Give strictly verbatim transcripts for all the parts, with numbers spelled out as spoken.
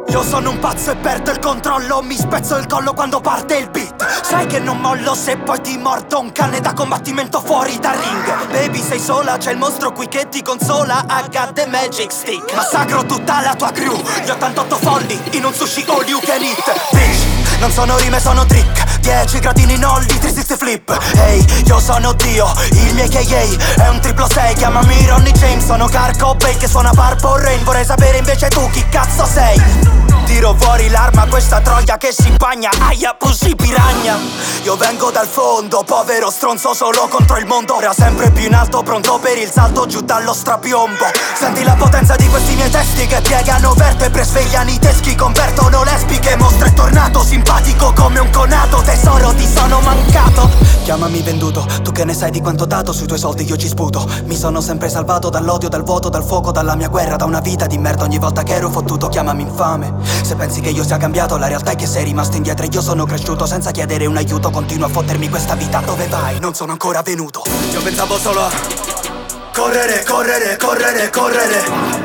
Io sono un pazzo e perdo il controllo, mi spezzo il collo quando parte il beat. Sai che non mollo se poi ti mordo, un cane da combattimento fuori dal ring. Baby sei sola, c'è il mostro qui che ti consola, I got the magic stick. Massacro tutta la tua crew, gli ottantotto folli in un sushi all you can eat. Bitch, non sono rime, sono trick, dieci gradini nolli, trecentosessanta flip. Ehi, hey, io sono Dio, il mio K A è un triplo sei, chiamami Ronnie James. Sono Carco Bay che suona Purple Rain, vorrei sapere invece tu chi cazzo sei. Tiro fuori l'arma, questa troia che si impagna, aia, pussy piragna. Io vengo dal fondo, povero stronzo solo contro il mondo. Ora sempre più in alto, pronto per il salto giù dallo strapiombo. Senti la potenza di questi miei testi che piegano vertebre, svegliano i teschi, convertono lesbiche. Mostro è tornato, simpatico come un conato, tesoro ti sono mancato. Chiamami venduto, tu che ne sai di quanto dato, sui tuoi soldi io ci sputo. Mi sono sempre salvato dall'odio, dal vuoto, dal fuoco, dalla mia guerra, da una vita di merda ogni volta che ero fottuto. Chiamami infame se pensi che io sia cambiato, la realtà è che sei rimasto indietro e io sono cresciuto senza chiedere un aiuto. Continuo a fottermi questa vita, dove vai? Non sono ancora venuto. Io pensavo solo a correre, correre, correre, correre.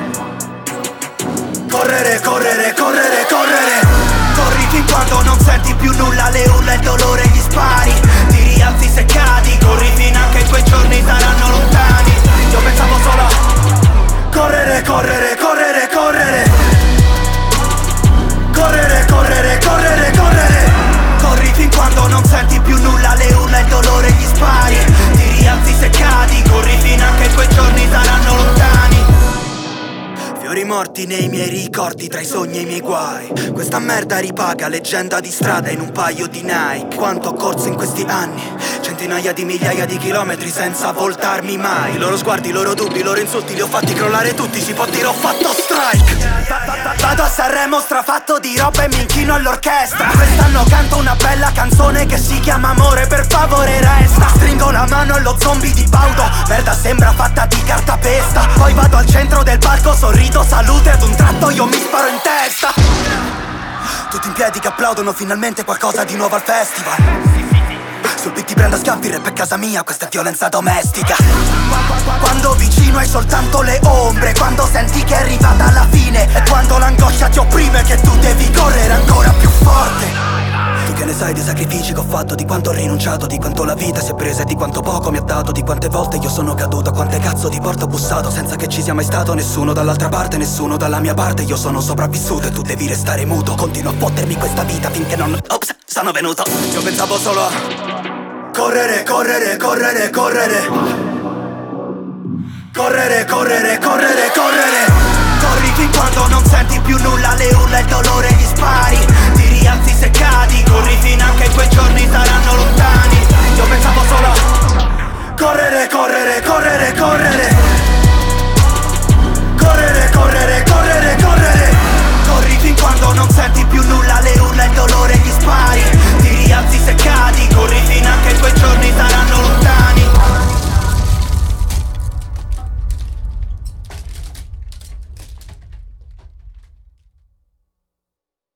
Correre, correre, correre, correre. Corri fin quando non senti più nulla, le urla, il dolore, gli spari. Ti rialzi se cadi, corri fin anche i tuoi giorni saranno lontani. Io pensavo solo a correre, correre, correre, correre. Correre, correre, correre, correre. Corri fin quando non senti più nulla, le urla, il dolore, gli spari. Ti rialzi se cadi, corri fin anche i tuoi giorni saranno lontani. Fiori morti nei miei ricordi, tra i sogni e i miei guai. Questa merda ripaga, leggenda di strada in un paio di Nike. Quanto ho corso in questi anni, centinaia di migliaia di chilometri senza voltarmi mai. I loro sguardi, i loro dubbi, i loro insulti li ho fatti crollare tutti, si può dire ho fatto strike. Vado a Sanremo strafatto di roba e mi inchino all'orchestra. Quest'anno canto una bella canzone che si chiama Amore, per favore resta. Stringo la mano allo zombie di Baudo, merda sembra fatta di cartapesta. Poi vado al centro del palco, sorrido, salute, ad un tratto io mi sparo in testa. Tutti in piedi che applaudono, finalmente qualcosa di nuovo al festival. Sul beat ti prendo a schiaffi, rap è casa mia, questa è violenza domestica. Quando vicino hai soltanto le ombre, quando senti che è arrivata la fine, e quando l'angoscia ti opprime che tu devi correre ancora più forte. Tu che ne sai dei sacrifici che ho fatto, di quanto ho rinunciato, di quanto la vita si è presa e di quanto poco mi ha dato, di quante volte io sono caduto, quante cazzo di porte ho bussato senza che ci sia mai stato nessuno dall'altra parte, nessuno dalla mia parte. Io sono sopravvissuto e tu devi restare muto. Continuo a fottermi questa vita finché non... Ops, sono venuto. Io pensavo solo a correre, correre, correre, correre. Correre, correre, correre, correre. Corri fin quando non senti più nulla, le urla, il dolore, gli spazio.